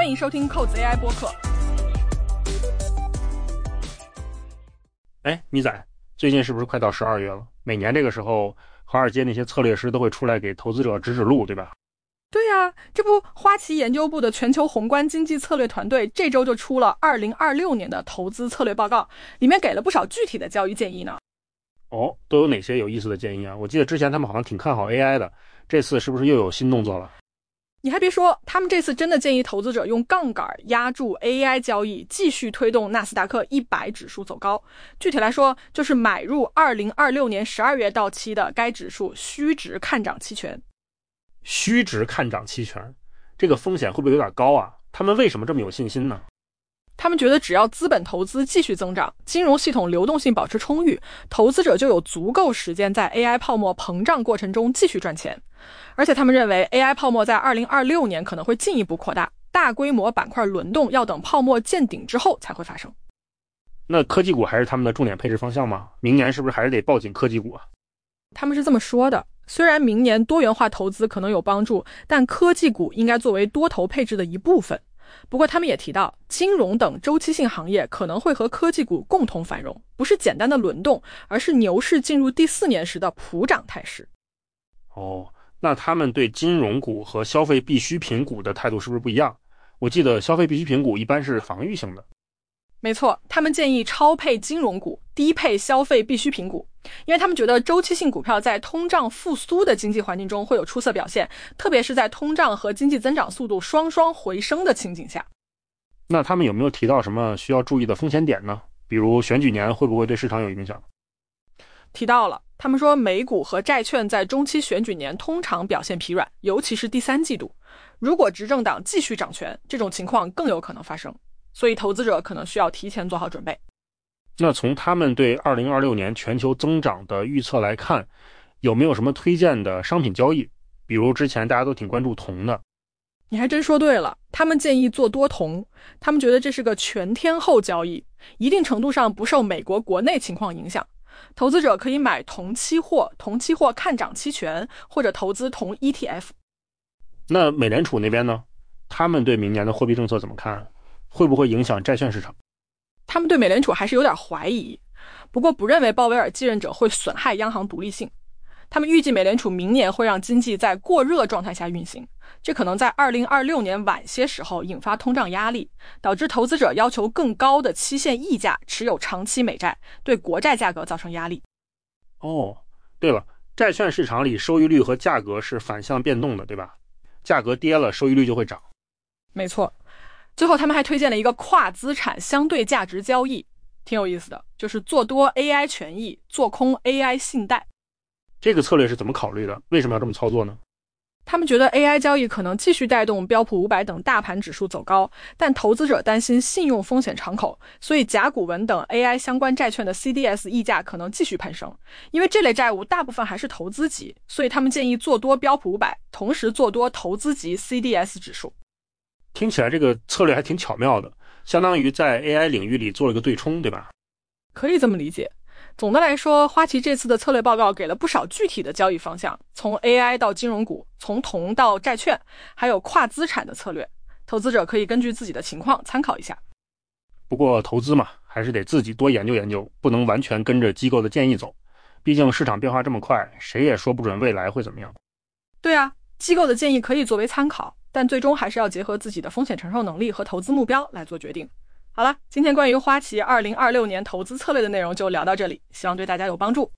欢迎收听扣子 AI 播客。 咪仔，最近是不是快到12月了？每年这个时候，华尔街那些策略师都会出来给投资者指路，对吧？ 对啊，这不花旗研究部的全球宏观经济策略团队这周就出了2026年的投资策略报告，里面给了不少具体的交易建议呢。 都有哪些有意思的建议啊？我记得之前他们好像挺看好 AI 的，这次是不是又有新动作了？ 你还别说，他们这次真的建议投资者用杠杆压住 AI 交易，继续推动纳斯达克100指数走高。具体来说，就是买入2026年12月到期的该指数虚值看涨期权。 虚值看涨期权，这个风险会不会有点高啊？他们为什么这么有信心呢？ 他们觉得只要资本投资继续增长，金融系统流动性保持充裕，投资者就有足够时间在 AI 泡沫膨胀过程中继续赚钱。而且他们认为 AI 泡沫在2026年可能会进一步扩大，大规模板块轮动要等泡沫见顶之后才会发生。 那科技股还是他们的重点配置方向吗？明年是不是还是得抱紧科技股啊？ 他们是这么说的，虽然明年多元化投资可能有帮助，但科技股应该作为多头配置的一部分。不过他们也提到，金融等周期性行业可能会和科技股共同繁荣，不是简单的轮动，而是牛市进入第4年时的普涨态势。 那他们对金融股和消费必需品股的态度是不是不一样？我记得消费必需品股一般是防御性的。 没错，他们建议超配金融股，低配消费必需品股，因为他们觉得周期性股票在通胀复苏的经济环境中会有出色表现，特别是在通胀和经济增长速度双双回升的情景下。 那他们有没有提到什么需要注意的风险点呢？比如选举年会不会对市场有影响？ 提到了，他们说美股和债券在中期选举年通常表现疲软，尤其是第3季度。如果执政党继续掌权，这种情况更有可能发生，所以投资者可能需要提前做好准备。 那从他们对2026年全球增长的预测来看，有没有什么推荐的商品交易？比如之前大家都挺关注铜的。 你还真说对了，他们建议做多铜，他们觉得这是个全天候交易，一定程度上不受美国国内情况影响。投资者可以买铜期货、铜期货看涨期权，或者投资铜 ETF。 那美联储那边呢？他们对明年的货币政策怎么看？会不会影响债券市场？ 他们对美联储还是有点怀疑，不过不认为鲍威尔继任者会损害央行独立性。他们预计美联储明年会让经济在过热状态下运行，这可能在2026年晚些时候引发通胀压力，导致投资者要求更高的期限溢价持有长期美债，对国债价格造成压力。 对了，债券市场里收益率和价格是反向变动的，对吧？价格跌了，收益率就会涨。 没错。最后他们还推荐了一个跨资产相对价值交易，挺有意思的，就是做多 AI 权益，做空 AI 信贷。 这个策略是怎么考虑的？为什么要这么操作呢？ 他们觉得 AI 交易可能继续带动标普500等大盘指数走高，但投资者担心信用风险敞口，所以甲骨文等 AI 相关债券的 CDS 溢价可能继续攀升。因为这类债务大部分还是投资级，所以他们建议做多标普500，同时做多投资级 CDS 指数。 听起来这个策略还挺巧妙的，相当于在 AI 领域里做了个对冲，对吧？ 可以这么理解。总的来说，花旗这次的策略报告给了不少具体的交易方向，从 AI 到金融股，从铜到债券，还有跨资产的策略，投资者可以根据自己的情况参考一下。 不过投资嘛，还是得自己多研究研究，不能完全跟着机构的建议走，毕竟市场变化这么快，谁也说不准未来会怎么样。 对啊，机构的建议可以作为参考，但最终还是要结合自己的风险承受能力和投资目标来做决定。好了，今天关于花旗2026年投资策略的内容就聊到这里，希望对大家有帮助。